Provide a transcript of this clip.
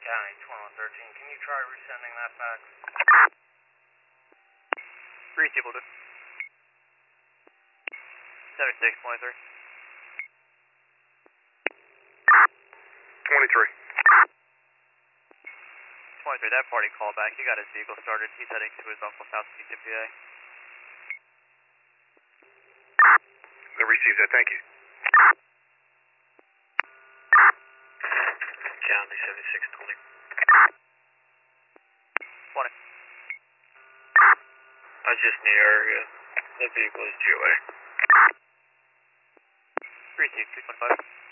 County 2113, can you try resending that fax? Receive, will do. 7623. 23. 23, that party called back. He got his vehicle started. He's heading to his uncle's house in TPA. I received that, thank you. County 7620. 20. I was just in the area. The vehicle is GOA. Receive, 225.